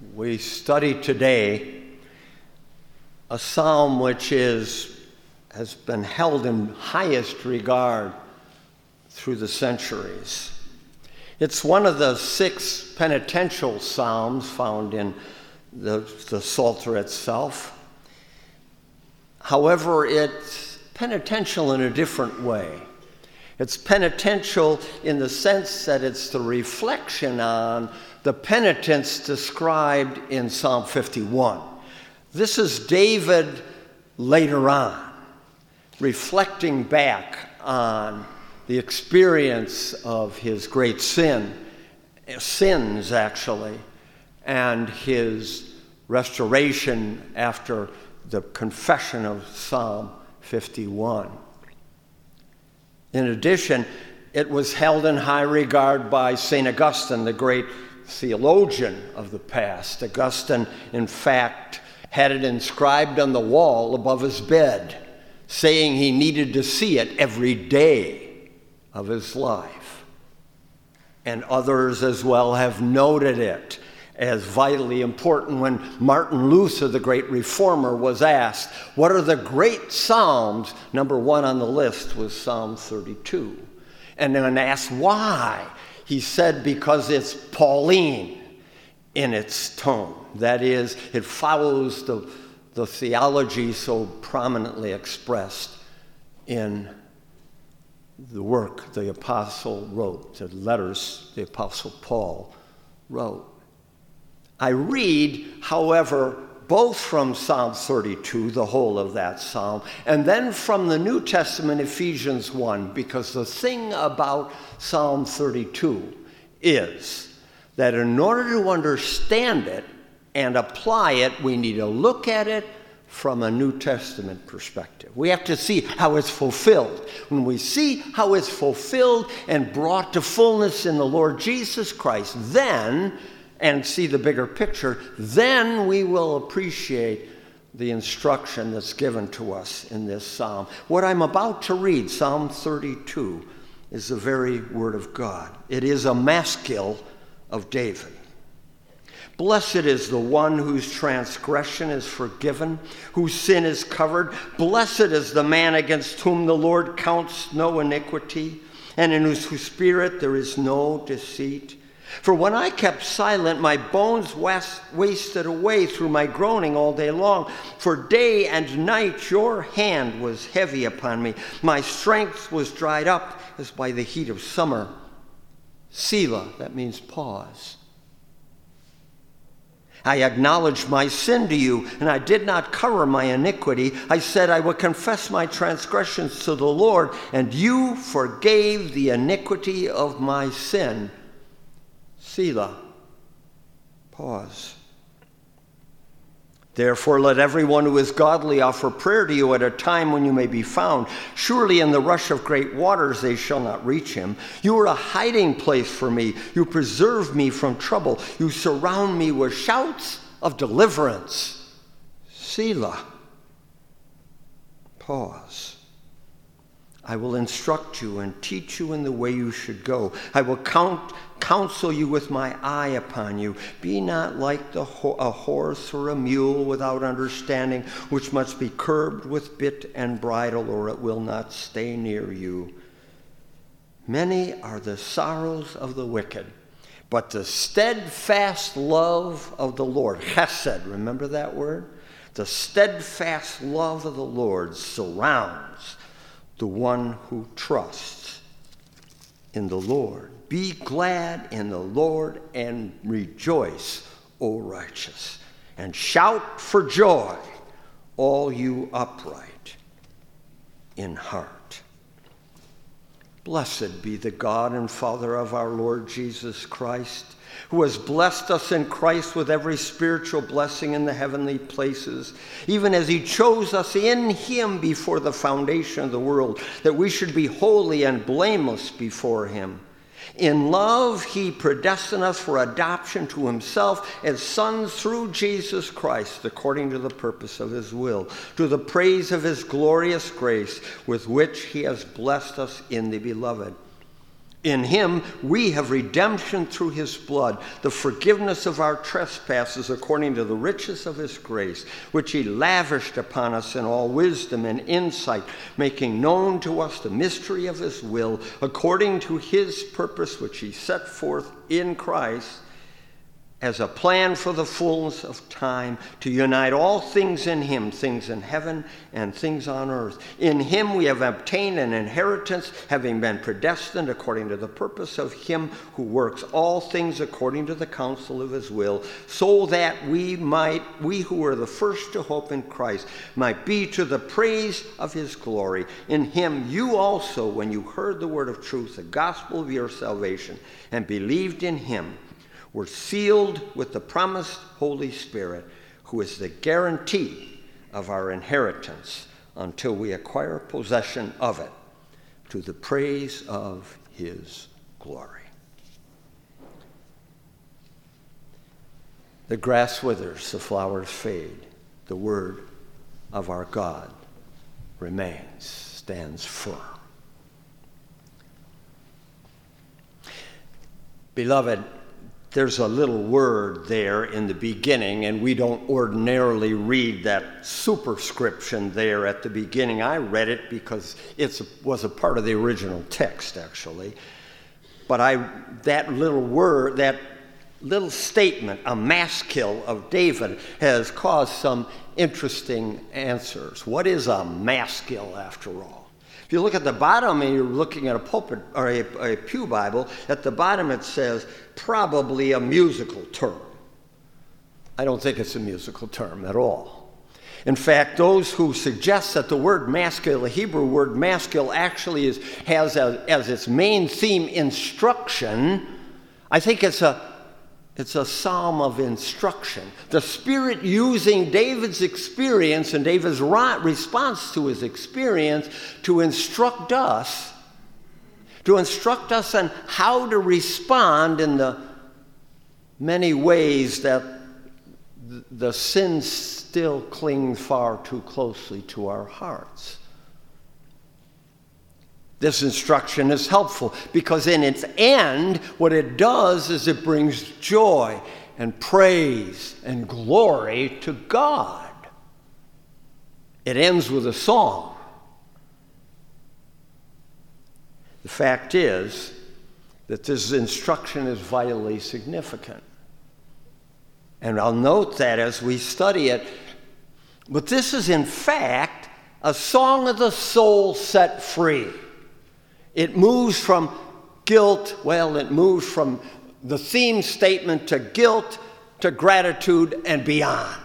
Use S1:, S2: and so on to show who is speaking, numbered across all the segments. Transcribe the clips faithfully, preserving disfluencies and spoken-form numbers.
S1: We study today a psalm which is has been held in highest regard through the centuries. It's one of the six penitential psalms found in the, the Psalter itself. However, it's penitential in a different way. It's penitential in the sense that it's the reflection on the penitence described in Psalm fifty-one. This is David later on, reflecting back on the experience of his great sin, sins actually, and his restoration after the confession of Psalm fifty-one. In addition, it was held in high regard by Saint Augustine, the great theologian of the past. Augustine, in fact, had it inscribed on the wall above his bed, saying he needed to see it every day of his life. And others as well have noted it as vitally important when Martin Luther, the great reformer, was asked, what are the great psalms? Number one on the list was Psalm thirty-two. And then asked why, he said, because it's Pauline in its tone. That is, it follows the, the theology so prominently expressed in the work the apostle wrote, the letters the apostle Paul wrote. I read, however, both from Psalm thirty-two, the whole of that psalm, and then from the New Testament, Ephesians one, because the thing about Psalm thirty-two is that in order to understand it and apply it, we need to look at it from a New Testament perspective. We have to see how it's fulfilled. When we see how it's fulfilled and brought to fullness in the Lord Jesus Christ, then and see the bigger picture, then we will appreciate the instruction that's given to us in this psalm. What I'm about to read, Psalm thirty-two, is the very word of God. It is a maskil of David. Blessed is the one whose transgression is forgiven, whose sin is covered. Blessed is the man against whom the Lord counts no iniquity, and in whose spirit there is no deceit. For when I kept silent, my bones wasted away through my groaning all day long. For day and night your hand was heavy upon me. My strength was dried up as by the heat of summer. Selah, that means pause. I acknowledged my sin to you, and I did not cover my iniquity. I said I would confess my transgressions to the Lord, and you forgave the iniquity of my sin. Selah. Pause. Therefore, let everyone who is godly offer prayer to you at a time when you may be found. Surely in the rush of great waters they shall not reach him. You are a hiding place for me. You preserve me from trouble. You surround me with shouts of deliverance. Selah. Pause. I will instruct you and teach you in the way you should go. I will count, counsel you with my eye upon you. Be not like the ho- a horse or a mule without understanding, which must be curbed with bit and bridle, or it will not stay near you. Many are the sorrows of the wicked, but the steadfast love of the Lord, chesed, remember that word? The steadfast love of the Lord surrounds the one who trusts in the Lord. Be glad in the Lord and rejoice, O righteous, and shout for joy, all you upright in heart. Blessed be the God and Father of our Lord Jesus Christ, who has blessed us in Christ with every spiritual blessing in the heavenly places, even as he chose us in him before the foundation of the world, that we should be holy and blameless before him. In love, he predestined us for adoption to himself as sons through Jesus Christ, according to the purpose of his will, to the praise of his glorious grace with which he has blessed us in the beloved. In him we have redemption through his blood, the forgiveness of our trespasses according to the riches of his grace, which he lavished upon us in all wisdom and insight, making known to us the mystery of his will, according to his purpose which he set forth in Christ, as a plan for the fullness of time, to unite all things in him, things in heaven and things on earth. In him we have obtained an inheritance, having been predestined according to the purpose of him who works all things according to the counsel of his will, so that we might, we who are the first to hope in Christ, might be to the praise of his glory. In him you also, when you heard the word of truth, the gospel of your salvation, and believed in him, were sealed with the promised Holy Spirit, who is the guarantee of our inheritance until we acquire possession of it, to the praise of his glory. The grass withers, the flowers fade. The word of our God remains, stands firm. Beloved, there's a little word there in the beginning, and we don't ordinarily read that superscription there at the beginning. I read it because it was a part of the original text, actually. But I that little word, that little statement, a maskil of David, has caused some interesting answers. What is a maskil, after all? If you look at the bottom and you're looking at a pulpit or a, a pew Bible, at the bottom it says, probably a musical term. I don't think it's a musical term at all. In fact, those who suggest that the word maskil, the Hebrew word maskil, actually is, has a, as its main theme instruction, I think it's a It's a psalm of instruction. The Spirit using David's experience and David's response to his experience to instruct us, to instruct us on how to respond in the many ways that the sin still clings far too closely to our hearts. This instruction is helpful because in its end, what it does is it brings joy and praise and glory to God. It ends with a song. The fact is that this instruction is vitally significant. And I'll note that as we study it. But this is, in fact, a song of the soul set free. It moves from guilt, well, it moves from the theme statement to guilt, to gratitude, and beyond.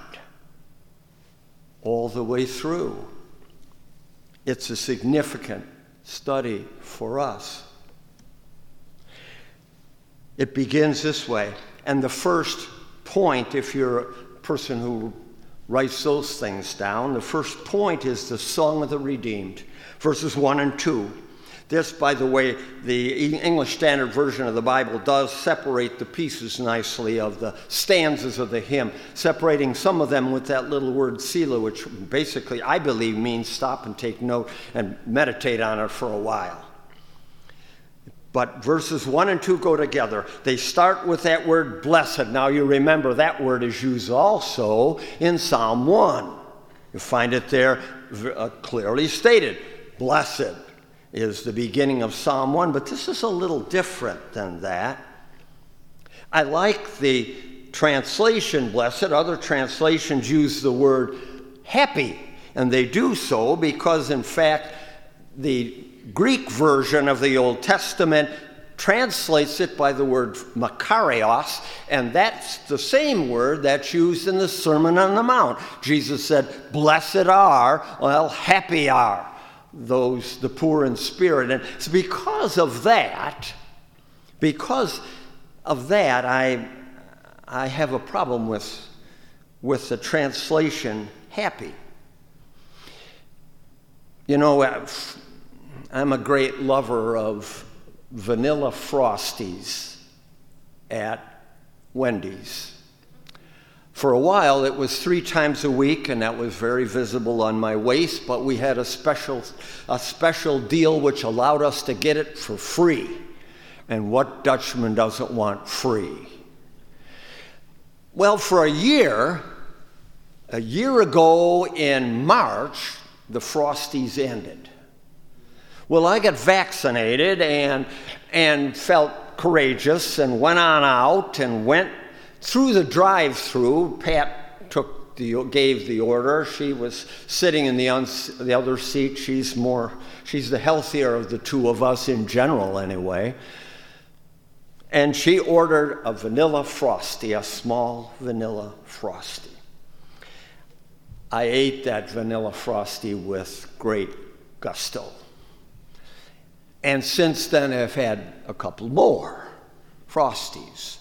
S1: All the way through. It's a significant study for us. It begins this way, and the first point, if you're a person who writes those things down, the first point is the Song of the Redeemed, verses one and two. This, by the way, the English Standard Version of the Bible does separate the pieces nicely of the stanzas of the hymn, separating some of them with that little word Selah, which basically, I believe, means stop and take note and meditate on it for a while. But verses one and two go together. They start with that word blessed. Now you remember that word is used also in Psalm one. You find it there uh, clearly stated. Blessed is the beginning of Psalm one, but this is a little different than that. I like the translation blessed. Other translations use the word happy, and they do so because, in fact, the Greek version of the Old Testament translates it by the word makarios, and that's the same word that's used in the Sermon on the Mount. Jesus said, blessed are, well, happy are those, the poor in spirit. And it's because of that, because of that, I, I have a problem with, with the translation happy. You know, I'm a great lover of vanilla Frosties at Wendy's. For a while, it was three times a week, and that was very visible on my waist, but we had a special, a special deal which allowed us to get it for free. And what Dutchman doesn't want free? Well, for a year, a year ago in March, the Frosties ended. Well, I got vaccinated and, and felt courageous and went on out and went through the drive-through. Pat took the, gave the order. She was sitting in the, uns, the other seat. She's more, she's the healthier of the two of us in general anyway. And she ordered a vanilla Frosty, a small vanilla Frosty. I ate that vanilla Frosty with great gusto. And since then, I've had a couple more Frosties.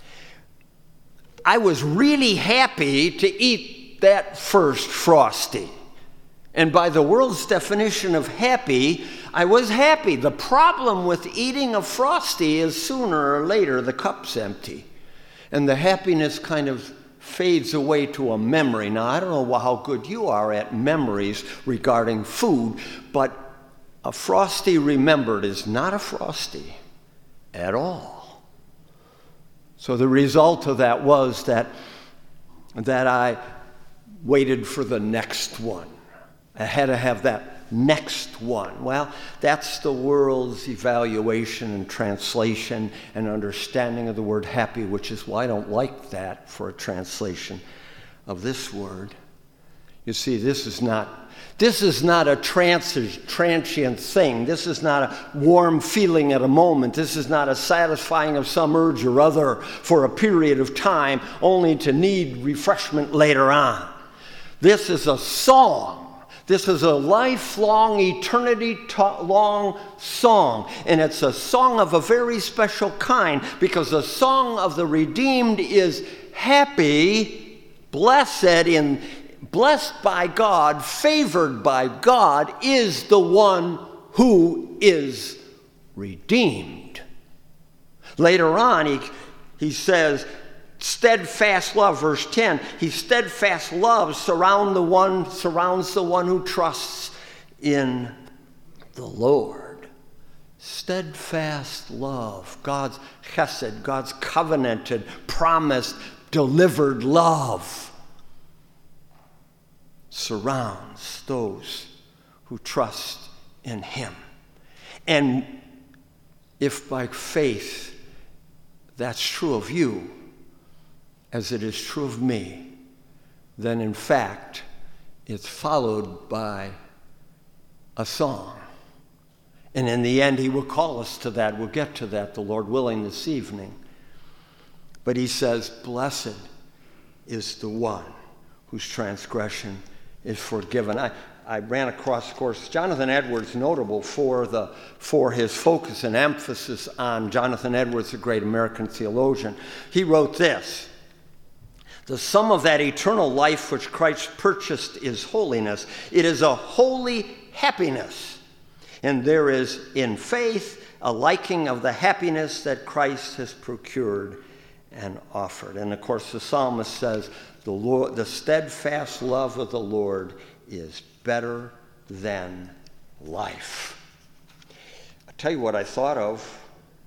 S1: I was really happy to eat that first Frosty. And by the world's definition of happy, I was happy. The problem with eating a Frosty is sooner or later the cup's empty. And the happiness kind of fades away to a memory. Now, I don't know how good you are at memories regarding food, but a Frosty remembered is not a Frosty at all. So the result of that was that, that I waited for the next one. I had to have that next one. Well, that's the world's evaluation and translation and understanding of the word happy, which is why I don't like that for a translation of this word. You see, this is not this is not a trans- transient thing. This is not a warm feeling at a moment. This is not a satisfying of some urge or other for a period of time, only to need refreshment later on. This is a song. This is a lifelong, eternity-long song, and it's a song of a very special kind, because the song of the redeemed is happy, blessed, in, blessed by God, favored by God, is the one who is redeemed. Later on, he, he says, steadfast love, verse ten, he steadfast love surround the one, surrounds the one who trusts in the Lord. Steadfast love, God's chesed, God's covenanted, promised, delivered love surrounds those who trust in him. And if by faith that's true of you, as it is true of me, then in fact, it's followed by a song. And in the end, he will call us to that. We'll get to that, the Lord willing, this evening. But he says, blessed is the one whose transgression is forgiven. I, I ran across, of course, Jonathan Edwards, notable for, the, for his focus and emphasis on Jonathan Edwards, a great American theologian. He wrote this: the sum of that eternal life which Christ purchased is holiness. It is a holy happiness. And there is in faith a liking of the happiness that Christ has procured and offered. And of course the psalmist says, the Lord, the steadfast love of the Lord is better than life. I'll tell you what I thought of.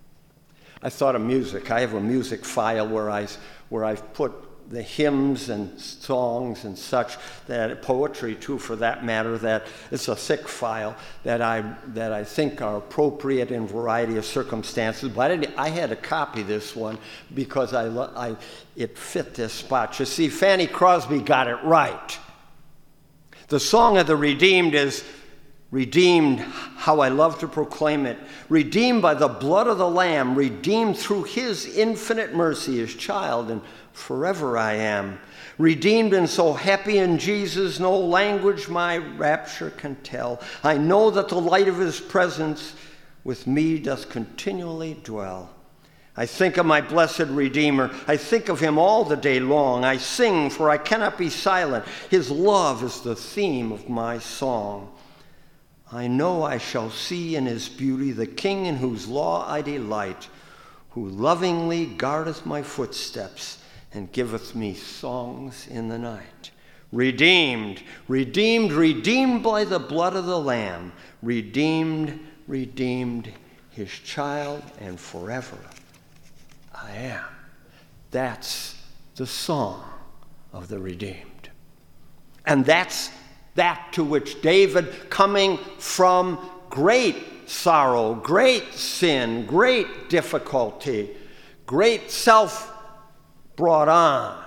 S1: I thought of music. I have a music file where I, where I've put the hymns and songs and such, that poetry too, for that matter, that it's a thick file that I that I think are appropriate in a variety of circumstances. But I, didn't, I had to copy this one because I, I it fit this spot. You see, Fanny Crosby got it right. The song of the redeemed is redeemed, how I love to proclaim it, redeemed by the blood of the Lamb, redeemed through his infinite mercy, his child, and forever I am. Redeemed and so happy in Jesus, no language my rapture can tell. I know that the light of his presence with me doth continually dwell. I think of my blessed Redeemer. I think of him all the day long. I sing, for I cannot be silent. His love is the theme of my song. I know I shall see in his beauty the King in whose law I delight, who lovingly guardeth my footsteps and giveth me songs in the night. Redeemed, redeemed, redeemed by the blood of the Lamb. Redeemed, redeemed his child, and forever I am. That's the song of the redeemed. And that's that to which David, coming from great sorrow, great sin, great difficulty, great self brought on,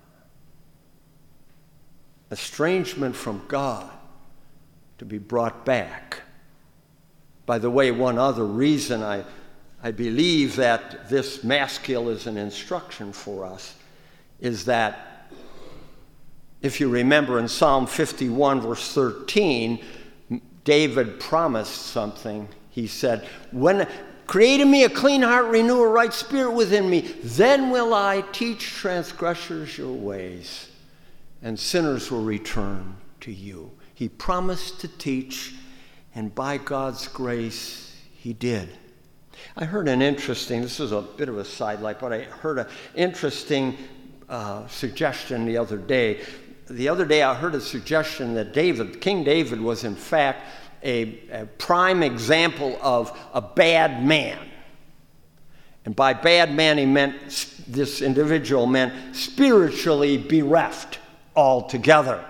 S1: estrangement from God, to be brought back. By the way, one other reason I, I believe that this maskil is an instruction for us is that, if you remember in Psalm fifty-one, verse thirteen, David promised something. He said, "When create in me a clean heart, renew a right spirit within me, then will I teach transgressors your ways, and sinners will return to you." He promised to teach, and by God's grace, he did. I heard an interesting, this is a bit of a sidelight, but I heard an interesting uh, suggestion the other day. The other day I heard a suggestion that David, King David, was in fact a, a prime example of a bad man. And by bad man, he meant, this individual meant spiritually bereft altogether.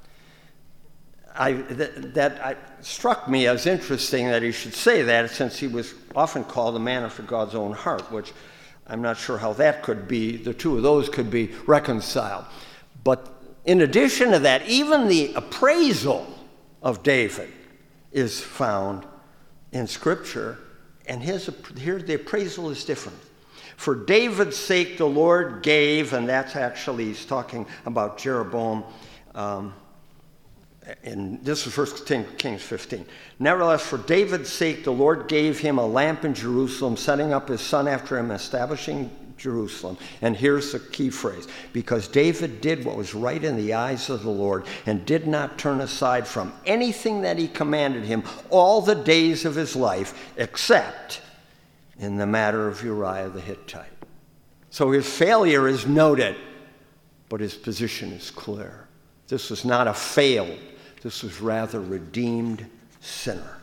S1: I, that that I, struck me as interesting that he should say that, since he was often called a man after God's own heart, which I'm not sure how that could be, the two of those could be reconciled. But in addition to that, even the appraisal of David is found in Scripture, and his, here the appraisal is different. For David's sake the Lord gave, and that's actually, he's talking about Jeroboam, um, and this is First Kings fifteen. Nevertheless, for David's sake, the Lord gave him a lamp in Jerusalem, setting up his son after him, establishing Jerusalem. And here's the key phrase: because David did what was right in the eyes of the Lord, and did not turn aside from anything that he commanded him all the days of his life, except in the matter of Uriah the Hittite. So his failure is noted, but his position is clear. This was not a failed, this was rather redeemed sinner.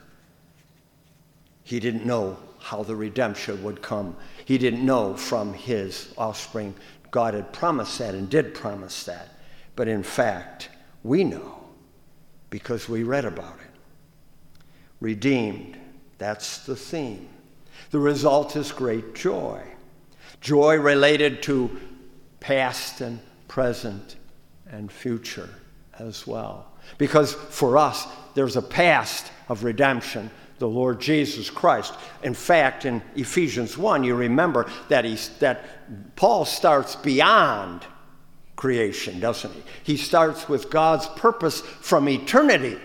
S1: He didn't know how the redemption would come. He didn't know from his offspring. God had promised that and did promise that. But in fact, we know because we read about it. Redeemed, that's the theme. The result is great joy. Joy related to past and present and future as well. Because for us, there's a past of redemption, the Lord Jesus Christ. In fact, in Ephesians one, you remember that he's, that Paul starts beyond creation, doesn't he? He starts with God's purpose from eternity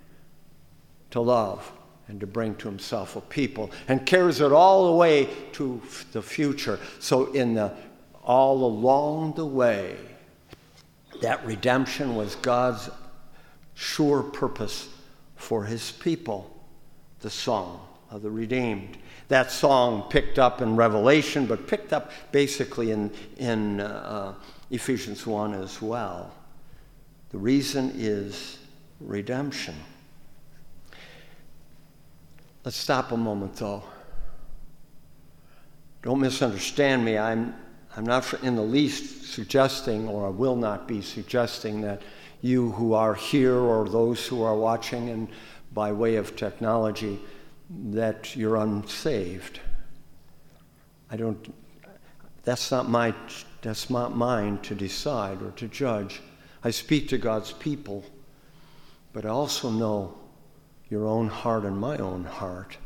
S1: to love and to bring to himself a people, and carries it all the way to the future. So in the all along the way, that redemption was God's sure purpose for his people, the song of the redeemed. That song picked up in Revelation, but picked up basically in, in uh, Ephesians one as well. The reason is redemption. Let's stop a moment, though. Don't misunderstand me. I'm, I'm not in the least suggesting, or I will not be suggesting, that you who are here or those who are watching and by way of technology, that you're unsaved. I don't, that's not my, that's not mine to decide or to judge. I speak to God's people, but I also know your own heart and my own heart.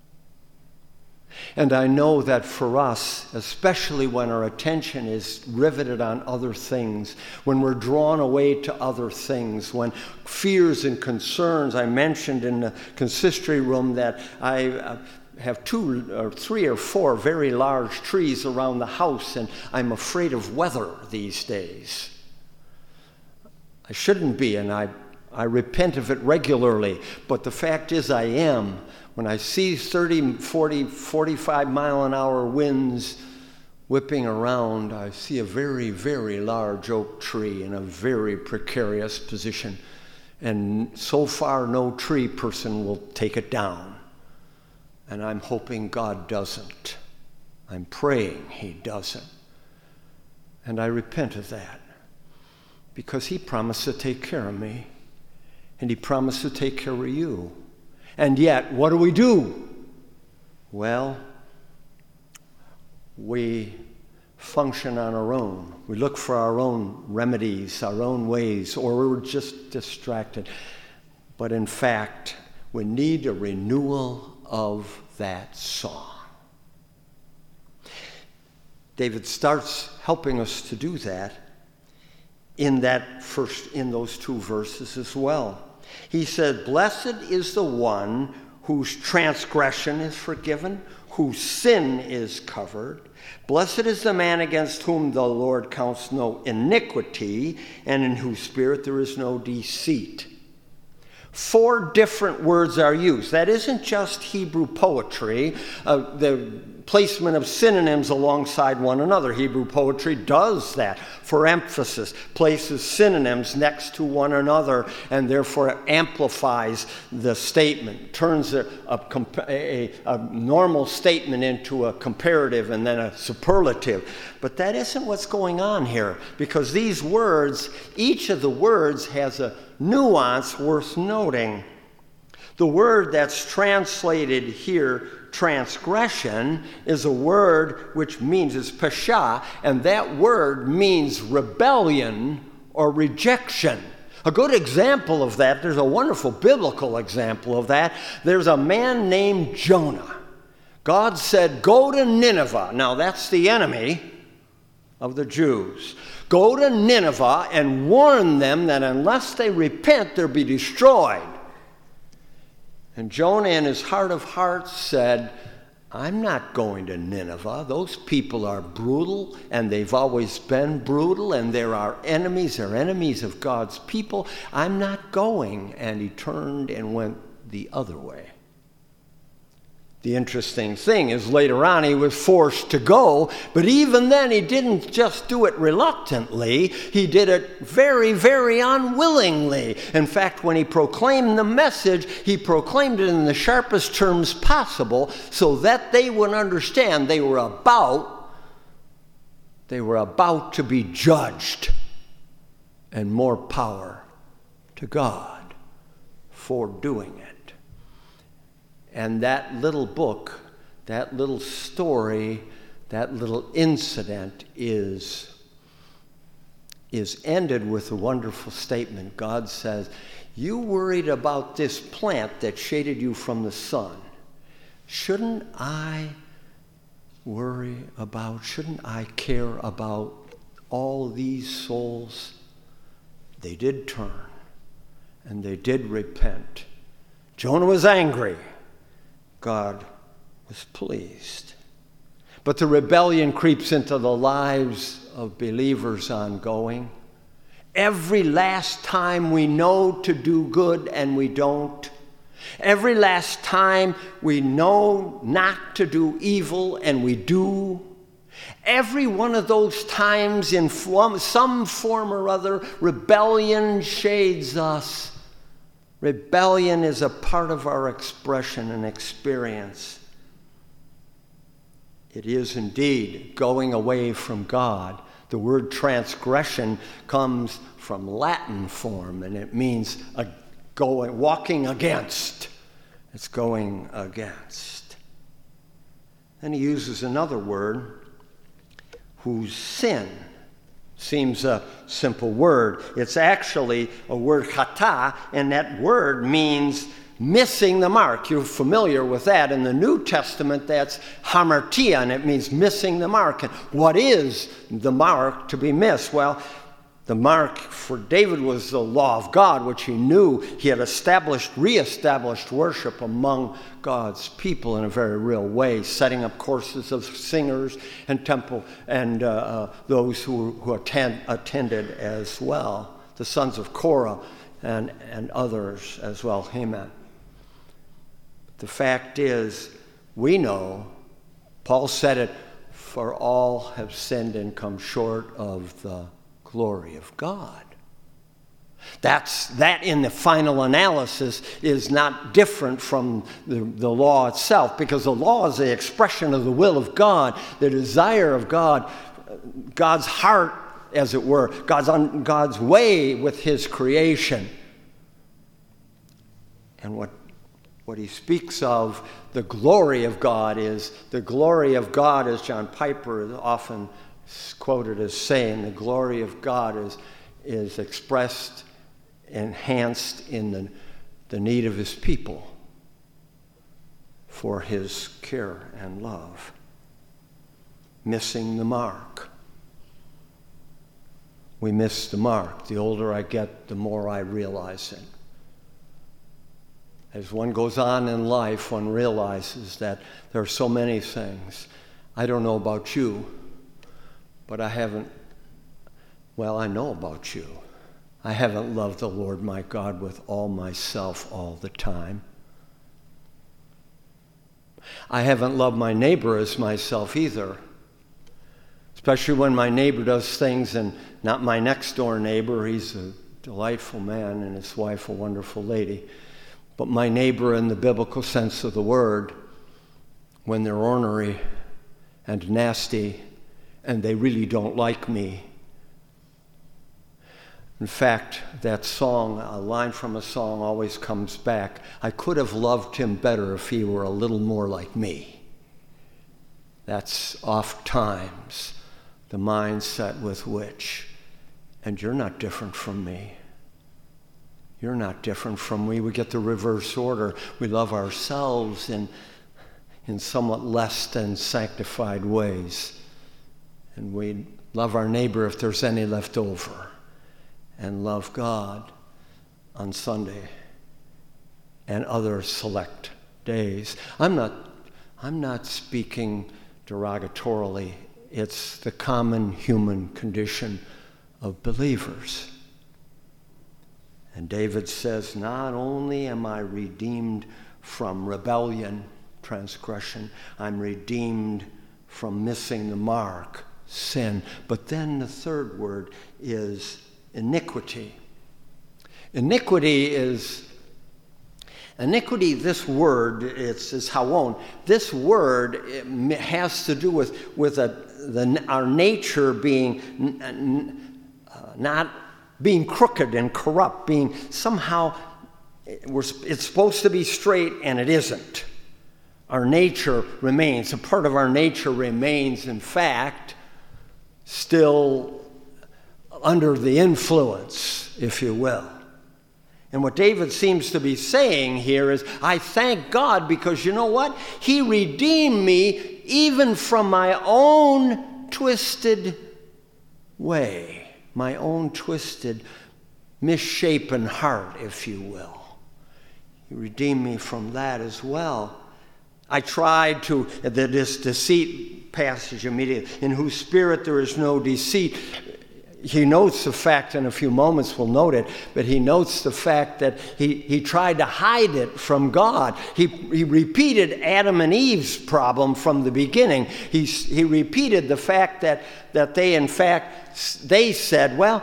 S1: And I know that for us, especially when our attention is riveted on other things, when we're drawn away to other things, when fears and concerns, I mentioned in the consistory room that I have two or three or four very large trees around the house, and I'm afraid of weather these days. I shouldn't be, and I, I repent of it regularly, but the fact is I am. When I see thirty, forty, forty-five mile an hour winds whipping around, I see a very, very large oak tree in a very precarious position. And so far, no tree person will take it down. And I'm hoping God doesn't. I'm praying he doesn't. And I repent of that. Because he promised to take care of me. And he promised to take care of you. And yet, what do we do? Well, we function on our own. We look for our own remedies, our own ways, or we're just distracted. But in fact, we need a renewal of that song. David starts helping us to do that in that first, in those two verses as well. He said, "Blessed is the one whose transgression is forgiven, whose sin is covered. Blessed is the man against whom the Lord counts no iniquity, and in whose spirit there is no deceit." Four different words are used. That isn't just Hebrew poetry, uh, the placement of synonyms alongside one another. Hebrew poetry does that for emphasis, places synonyms next to one another, and therefore amplifies the statement, turns a, a, a, a normal statement into a comparative and then a superlative. But that isn't what's going on here, because these words, each of the words has a nuance worth noting. The word that's translated here, transgression, is a word which means, it's pesha, and that word means rebellion or rejection. A good example of that, there's a wonderful biblical example of that. There's a man named Jonah. God said, "Go to Nineveh." Now that's the enemy of the Jews. "Go to Nineveh and warn them that unless they repent, they'll be destroyed." And Jonah, in his heart of hearts, said, "I'm not going to Nineveh. Those people are brutal, and they've always been brutal, and they're our enemies. They're enemies of God's people. I'm not going." And he turned and went the other way. The interesting thing is later on he was forced to go, but even then he didn't just do it reluctantly. He did it very, very unwillingly. In fact, when he proclaimed the message, he proclaimed it in the sharpest terms possible so that they would understand they were about, they were about to be judged, and more power to God for doing it. And that little book, that little story, that little incident is, is ended with a wonderful statement. God says, "You worried about this plant that shaded you from the sun. Shouldn't I worry about, shouldn't I care about all these souls?" They did turn, and they did repent. Jonah was angry. God was pleased. But the rebellion creeps into the lives of believers ongoing. Every last time we know to do good and we don't. Every last time we know not to do evil and we do. Every one of those times in some form or other, rebellion shades us. Rebellion is a part of our expression and experience. It is indeed going away from God. The word transgression comes from Latin form, and it means a going, walking against. It's going against. Then he uses another word, whose sin seems a simple word. It's actually a word chata, and that word means missing the mark. You're familiar with that. In the New Testament, that's hamartia, and it means missing the mark. And what is the mark to be missed? Well, the mark for David was the law of God, which he knew he had established, reestablished worship among God's people in a very real way, setting up courses of singers and temple and uh, uh, those who, who attend, attended as well, the sons of Korah and, and others as well, Haman. The fact is, we know, Paul said it, for all have sinned and come short of the glory of God. That's, that in the final analysis is not different from the, the law itself, because the law is the expression of the will of God, the desire of God, God's heart, as it were, God's, on, God's way with his creation. And what, what he speaks of, the glory of God, is the glory of God, as John Piper is often quoted as saying, the glory of God is, is expressed, enhanced in the, the need of his people for his care and love. Missing the mark. We miss the mark. The older I get, the more I realize it. As one goes on in life, one realizes that there are so many things. I don't know about you, but I haven't, well, I know about you. I haven't loved the Lord my God with all myself all the time. I haven't loved my neighbor as myself either. Especially when my neighbor does things, and not my next door neighbor, he's a delightful man and his wife a wonderful lady, but my neighbor in the biblical sense of the word, when they're ornery and nasty and they really don't like me. In fact, that song, a line from a song always comes back. I could have loved him better if he were a little more like me. That's oft times the mindset with which, and you're not different from me. You're not different from me. We get the reverse order. We love ourselves in, in somewhat less than sanctified ways. And we love our neighbor if there's any left over. And love God on Sunday and other select days. I'm not, I'm not speaking derogatorily. It's the common human condition of believers. And David says, not only am I redeemed from rebellion, transgression, I'm redeemed from missing the mark, sin. But then the third word is iniquity. Iniquity is, iniquity, this word, it's, it's haon. This word it has to do with, with a, the, our nature being uh, not being crooked and corrupt, being somehow, we're, it's supposed to be straight and it isn't. Our nature remains, a part of our nature remains, in fact, still under the influence, if you will. And what David seems to be saying here is, I thank God because you know what? He redeemed me even from my own twisted way, my own twisted, misshapen heart, if you will. He redeemed me from that as well. I tried to, this deceit passage immediately, in whose spirit there is no deceit. He notes the fact, in a few moments we'll note it, but he notes the fact that he, he tried to hide it from God. He, he repeated Adam and Eve's problem from the beginning. He, he repeated the fact that, that they, in fact, they said, well,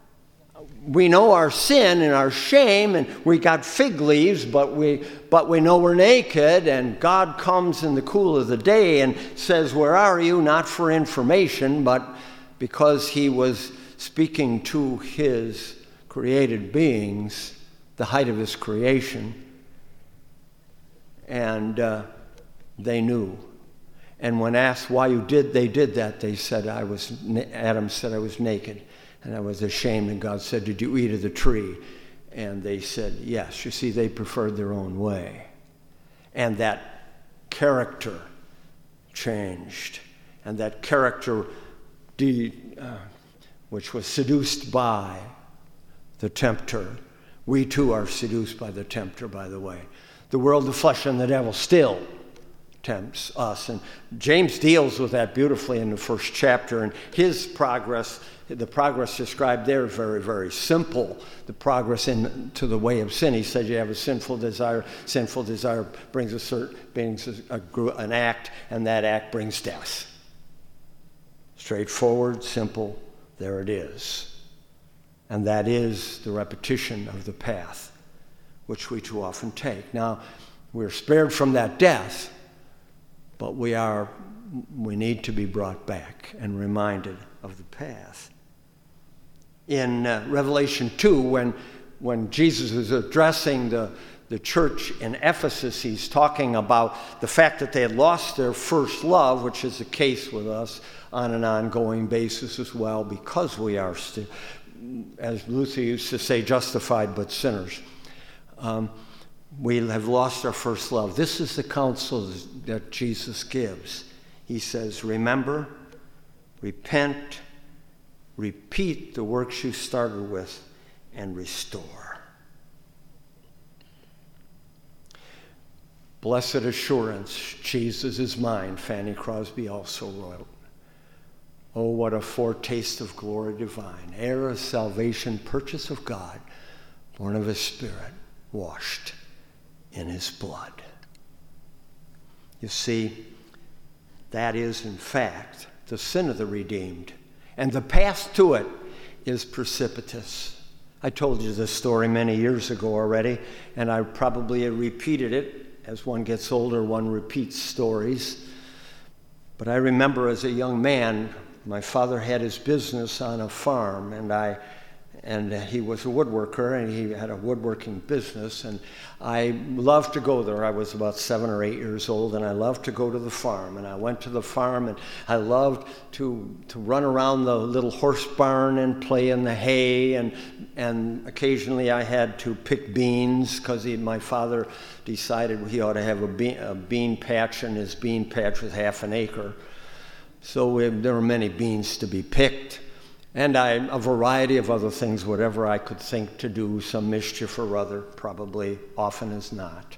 S1: we know our sin and our shame, and we got fig leaves, but we, but we know we're naked, and God comes in the cool of the day and says, where are you? Not for information, but because he was speaking to his created beings, the height of his creation, and uh, they knew. And when asked why you did, they did that, they said, I was, Adam said I was naked, and I was ashamed, and God said, did you eat of the tree? And they said, yes. You see, they preferred their own way. And that character changed, and that character De, uh, which was seduced by the tempter. We too are seduced by the tempter, by the way. The world, the flesh, and the devil still tempts us. And James deals with that beautifully in the first chapter. And his progress, the progress described there is very, very simple. The progress into the way of sin. He says you have a sinful desire. Sinful desire brings a certain, brings a, a, an act, and that act brings death. Straightforward, simple, there it is. And that is the repetition of the path which we too often take. Now, we're spared from that death, but we are we need to be brought back and reminded of the path. In uh, Revelation two, when when Jesus is addressing the, the church in Ephesus, he's talking about the fact that they had lost their first love, which is the case with us on an ongoing basis as well, because we are still, as Luther used to say, justified but sinners. Um, we have lost our first love. This is the counsel that Jesus gives. He says, remember, repent, repeat the works you started with, and restore. Blessed assurance, Jesus is mine, Fanny Crosby also wrote. Oh, what a foretaste of glory divine, heir of salvation, purchase of God, born of his Spirit, washed in his blood. You see, that is, in fact, the sin of the redeemed. And the path to it is precipitous. I told you this story many years ago already, and I probably have repeated it. As one gets older, one repeats stories. But I remember as a young man, my father had his business on a farm, and I and he was a woodworker, and he had a woodworking business, and I loved to go there. I was about seven or eight years old, and I loved to go to the farm. And I went to the farm, and I loved to to run around the little horse barn and play in the hay, and and occasionally I had to pick beans because my father decided he ought to have a bean, a bean patch, and his bean patch was half an acre. So we, there were many beans to be picked. And I, a variety of other things, whatever I could think to do, some mischief or other, probably often as not.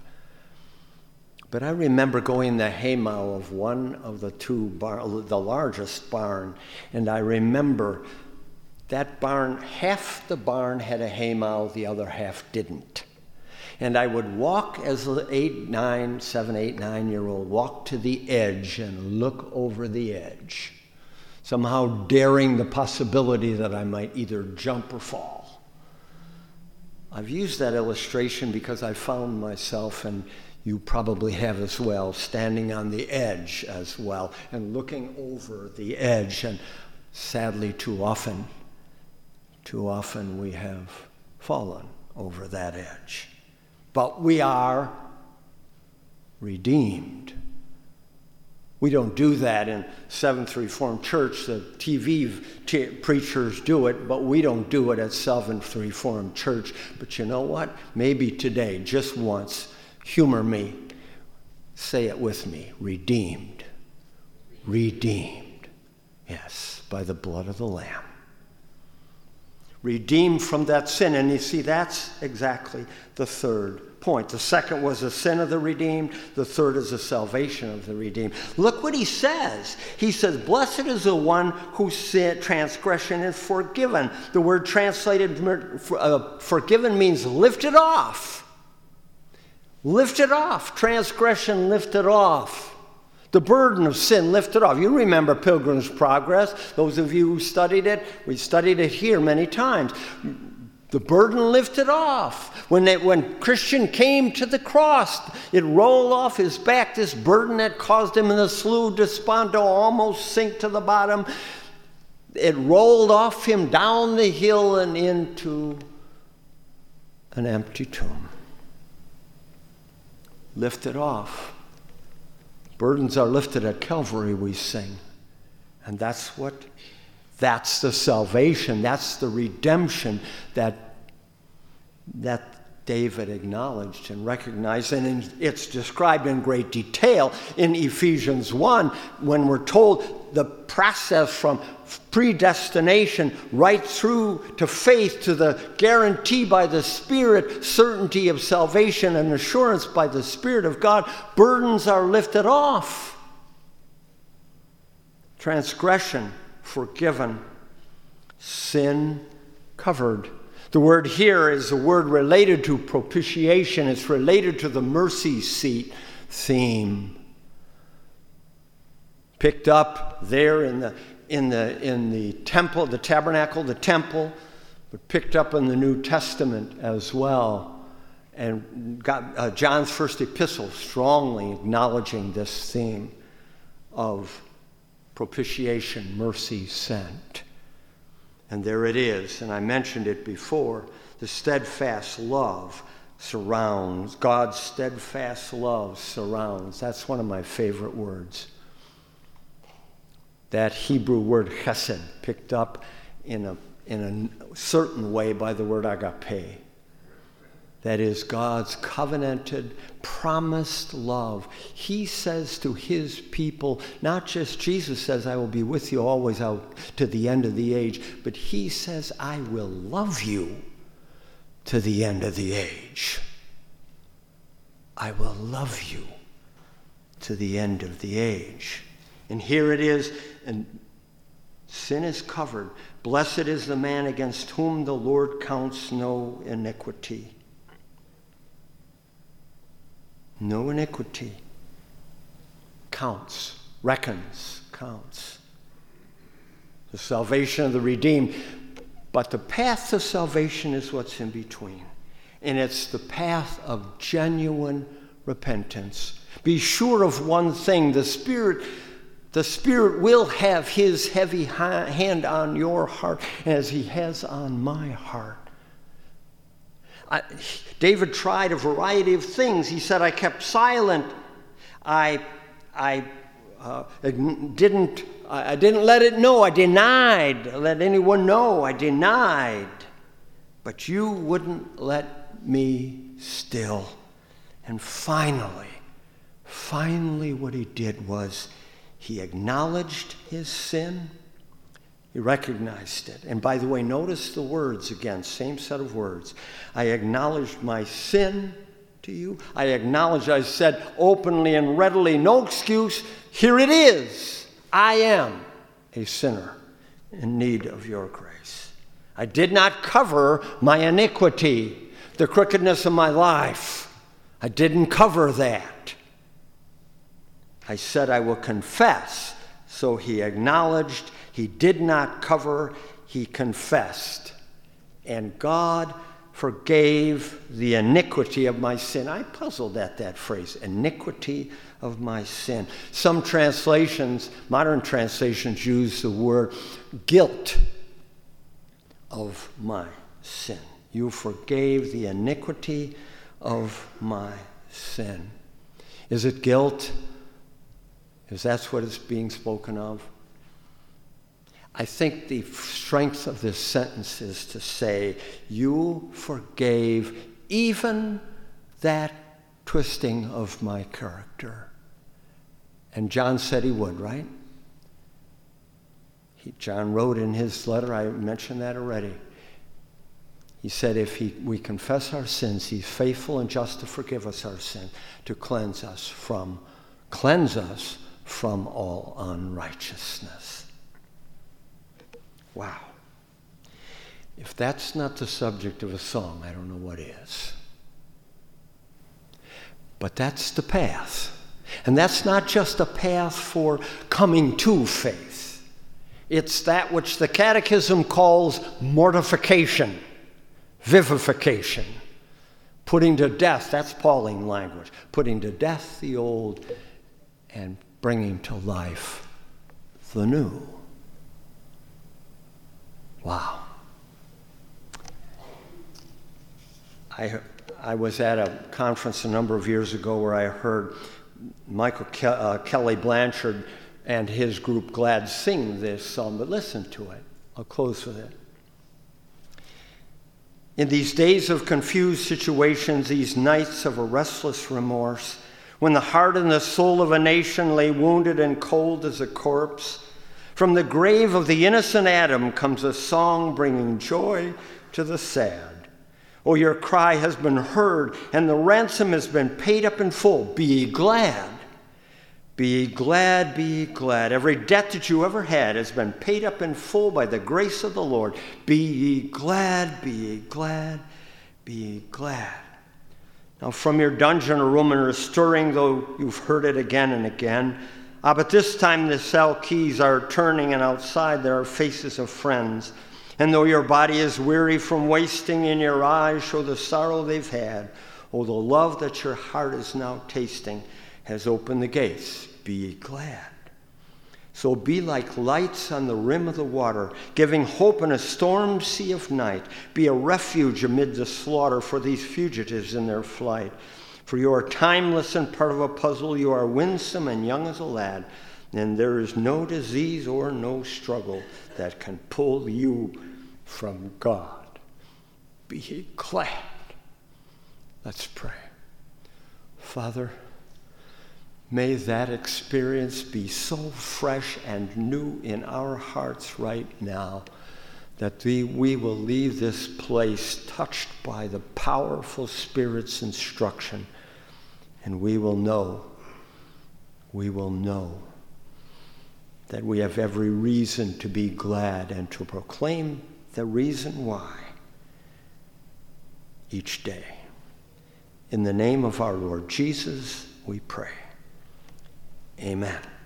S1: But I remember going the haymow of one of the two, bar, the largest barn, and I remember that barn, half the barn had a haymow, the other half didn't. And I would walk as an eight, nine, seven, eight, nine-year-old, walk to the edge and look over the edge, somehow daring the possibility that I might either jump or fall. I've used that illustration because I found myself, and you probably have as well, standing on the edge as well and looking over the edge. And sadly, too often, too often we have fallen over that edge. But we are redeemed. We don't do that in Seventh Reformed Church. The T V t- preachers do it, but we don't do it at Seventh Reformed Church. But you know what? Maybe today, just once, humor me. Say it with me. Redeemed. Redeemed. Yes, by the blood of the Lamb. Redeemed from that sin. And you see, that's exactly the third point. The second was the sin of the redeemed. The third is the salvation of the redeemed. Look what he says. He says, blessed is the one whose sin, transgression is forgiven. The word translated uh, forgiven means lifted off. Lifted off. Transgression lifted off. The burden of sin lifted off. You remember Pilgrim's Progress. Those of you who studied it, we studied it here many times. The burden lifted off. When, they, when Christian came to the cross, it rolled off his back, this burden that caused him in the Slough Despond almost sink to the bottom. It rolled off him down the hill and into an empty tomb. Lifted off. Burdens are lifted at Calvary, we sing. And that's what, that's the salvation, that's the redemption that, that David acknowledged and recognized. And in, it's described in great detail in Ephesians one when we're told the process from predestination right through to faith, to the guarantee by the Spirit, certainty of salvation and assurance by the Spirit of God. Burdens are lifted off. Transgression forgiven. Sin covered. The word here is a word related to propitiation. It's related to the mercy seat theme. Picked up there in the in the in the temple, the tabernacle, the temple, but picked up in the New Testament as well. And got, uh, John's first epistle strongly acknowledging this theme of propitiation, mercy sent. And there it is, and I mentioned it before, the steadfast love surrounds, God's steadfast love surrounds. That's one of my favorite words. That Hebrew word chesed, picked up in a, in a certain way by the word agape. That is God's covenanted, promised love. He says to his people, not just Jesus says, I will be with you always out to the end of the age, but he says, I will love you to the end of the age. I will love you to the end of the age. And here it is, and sin is covered. Blessed is the man against whom the Lord counts no iniquity. No iniquity. Counts, reckons, counts. The salvation of the redeemed. But the path to salvation is what's in between. And it's the path of genuine repentance. Be sure of one thing, the Spirit, the Spirit will have his heavy hand on your heart as he has on my heart. I, David tried a variety of things. He said, I kept silent. I, I uh, didn't, I didn't let it know. I denied. Let anyone know. I denied. But you wouldn't let me still. And finally, finally what he did was he acknowledged his sin. He recognized it. And by the way, notice the words again, same set of words. I acknowledged my sin to you. I acknowledged, I said openly and readily, no excuse, here it is. I am a sinner in need of your grace. I did not cover my iniquity, the crookedness of my life. I didn't cover that. I said I will confess. So he acknowledged. He did not cover, he confessed. And God forgave the iniquity of my sin. I puzzled at that phrase, iniquity of my sin. Some translations, modern translations, use the word guilt of my sin. You forgave the iniquity of my sin. Is it guilt? Is that what is being spoken of? I think the strength of this sentence is to say, you forgave even that twisting of my character. And John said he would, right? He, John wrote in his letter, I mentioned that already. He said if he, we confess our sins, he's faithful and just to forgive us our sin, to cleanse us from, cleanse us from all unrighteousness. Wow. If that's not the subject of a song, I don't know what is. But that's the path. And that's not just a path for coming to faith. It's that which the Catechism calls mortification, vivification, putting to death, that's Pauline language, putting to death the old and bringing to life the new. Wow. I, I was at a conference a number of years ago where I heard Michael Ke- uh, Kelly Blanchard and his group Glad sing this song, but listen to it. I'll close with it. In these days of confused situations, these nights of a restless remorse, when the heart and the soul of a nation lay wounded and cold as a corpse, from the grave of the innocent Adam comes a song bringing joy to the sad. Oh, your cry has been heard, and the ransom has been paid up in full. Be ye glad. Be ye glad, be ye glad. Every debt that you ever had has been paid up in full by the grace of the Lord. Be ye glad, be ye glad, be ye glad. Now, from your dungeon, a rumor is stirring, though you've heard it again and again. Ah, but this time the cell keys are turning, and outside there are faces of friends. And though your body is weary from wasting, in your eyes show the sorrow they've had. Oh, the love that your heart is now tasting has opened the gates. Be ye glad. So be like lights on the rim of the water, giving hope in a storm sea of night. Be a refuge amid the slaughter for these fugitives in their flight. For you are timeless and part of a puzzle. You are winsome and young as a lad. And there is no disease or no struggle that can pull you from God. Be ye glad. Let's pray. Father, may that experience be so fresh and new in our hearts right now that we, we will leave this place touched by the powerful Spirit's instruction, and we will know, we will know that we have every reason to be glad and to proclaim the reason why each day. In the name of our Lord Jesus, we pray. Amen.